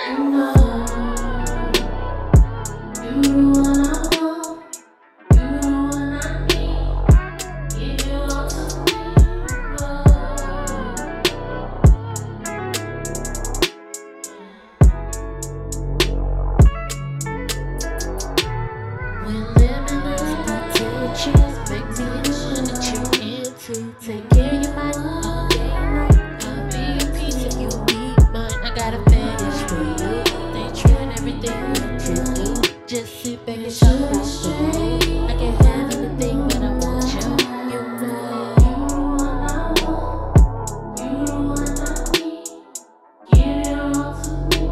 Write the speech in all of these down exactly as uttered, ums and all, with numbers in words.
You know, you the one I want, you the one I need. Give you all to me, when limitless potential make me the one that you into. Take care of your mind all day and night. I'll be a piece of you, be mine. I got a fetish for you. They trying everything that you do. Just sit back and show me. I can't have anything, but I want you. You know, you the one I want, you the one I need. Give it all to me.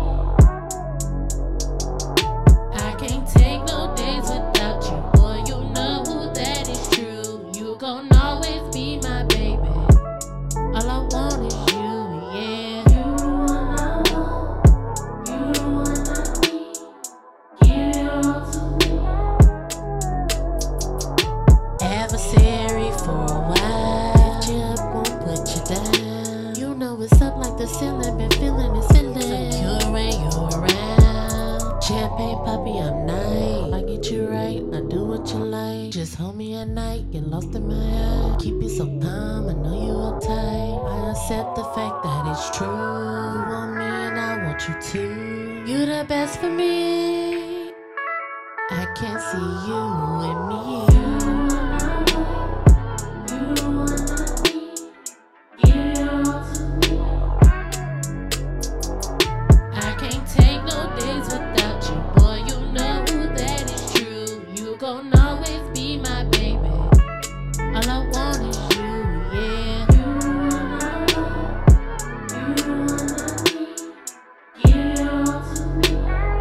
I can't take no days without you, boy. You know that is true. You gon' always be my baby. All I want is you, yeah. You the one I want, you the one I need. Give it all to me. Adversary for a while. Lift you up, won't put you down. You know it's up like the ceiling, been feeling it ceiling. Securing you around. Champagne poppy, I'm nice. I get you right, I do what you like. Just hold me at night, get lost in my eye. Keep you so calm, I know you uptight. I accept the fact that it's true. You want me and I want you too. You the best for me. I can't see you with me. You the one I want, you the one I need. Give it all to me. I can't take no days without you, boy. You know that is true. You gon' always be my baby. All I want is you, yeah. You the one I want, you the one I need. Give it all to me.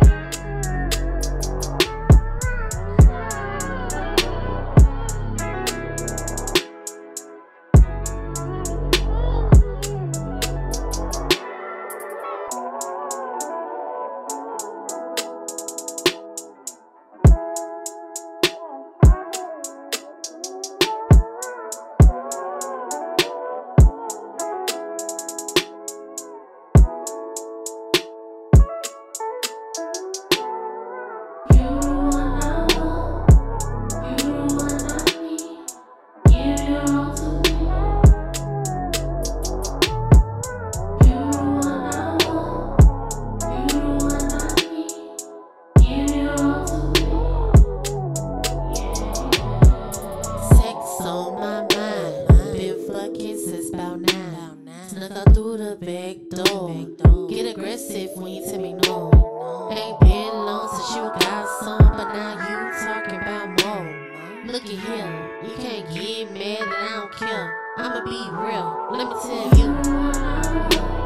You the one I want, you the one I need. Give it all to me. You the one I want, you the one I need. Give it all to me. Sex on my mind, been fucking since about now. Snuck out through the back door. Get aggressive when you tell me no. Ain't been long since you got some, but now you talking about more. Look at him, you can't get mad that I don't care. I'ma be real, let me tell you.